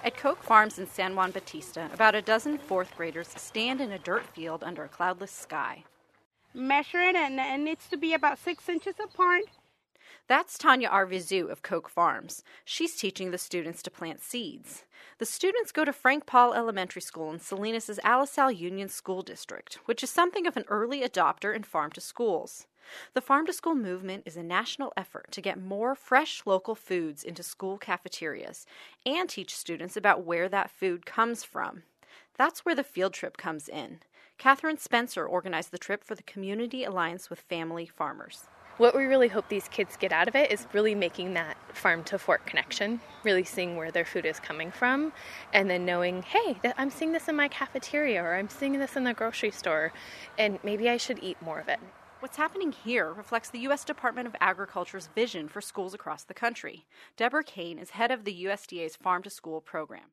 At Koch Farms in San Juan Bautista, about a dozen fourth graders stand in a dirt field under a cloudless sky. Measure it, and it needs to be about 6 inches apart. That's Tanya Arvizu of Koch Farms. She's teaching the students to plant seeds. The students go to Frank Paul Elementary School in Salinas' Alisal Union School District, which is something of an early adopter in farm-to-schools. The farm-to-school movement is a national effort to get more fresh local foods into school cafeterias and teach students about where that food comes from. That's where the field trip comes in. Catherine Spencer organized the trip for the Community Alliance with Family Farmers. What we really hope these kids get out of it is really making that farm-to-fork connection, really seeing where their food is coming from, and then knowing, hey, I'm seeing this in my cafeteria, or I'm seeing this in the grocery store, and maybe I should eat more of it. What's happening here reflects the U.S. Department of Agriculture's vision for schools across the country. Deborah Kane is head of the USDA's Farm-to-School program.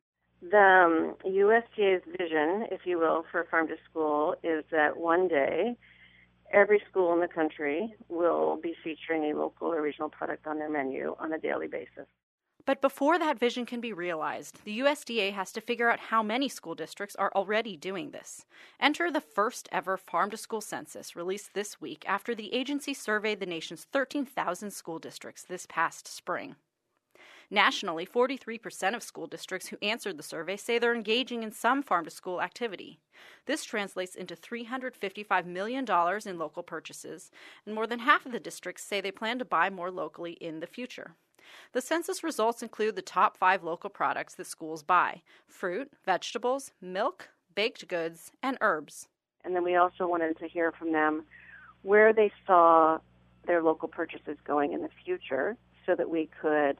The USDA's vision, if you will, for farm-to-school is that one day every school in the country will be featuring a local or regional product on their menu on a daily basis. But before that vision can be realized, the USDA has to figure out how many school districts are already doing this. Enter the first ever farm-to-school census released this week after the agency surveyed the nation's 13,000 school districts this past spring. Nationally, 43% of school districts who answered the survey say they're engaging in some farm-to-school activity. This translates into $355 million in local purchases, and more than half of the districts say they plan to buy more locally in the future. The census results include the top 5 local products that schools buy: fruit, vegetables, milk, baked goods, and herbs. And then we also wanted to hear from them where they saw their local purchases going in the future so that we could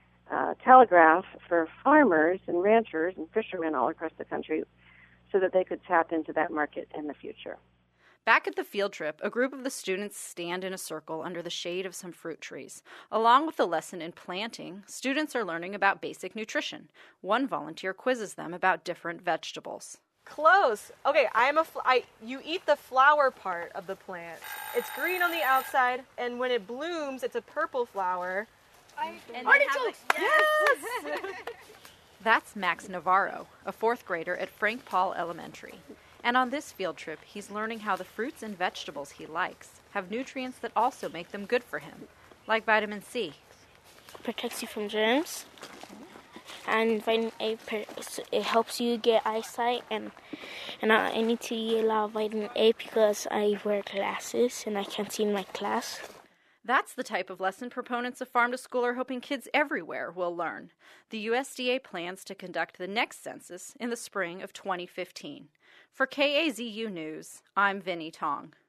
telegraph for farmers and ranchers and fishermen all across the country so that they could tap into that market in the future. Back at the field trip, a group of the students stand in a circle under the shade of some fruit trees. Along with the lesson in planting, students are learning about basic nutrition. One volunteer quizzes them about different vegetables. Close. Okay, you eat the flower part of the plant. It's green on the outside, and when it blooms, it's a purple flower. Yes! That's Max Navarro, a fourth grader at Frank Paul Elementary. And on this field trip, he's learning how the fruits and vegetables he likes have nutrients that also make them good for him, like vitamin C. Protects you from germs, and vitamin A, it helps you get eyesight, and I need to eat a lot of vitamin A because I wear glasses and I can't see in my class. That's the type of lesson proponents of Farm-to-School are hoping kids everywhere will learn. The USDA plans to conduct the next census in the spring of 2015. For KAZU News, I'm Vinnie Tong.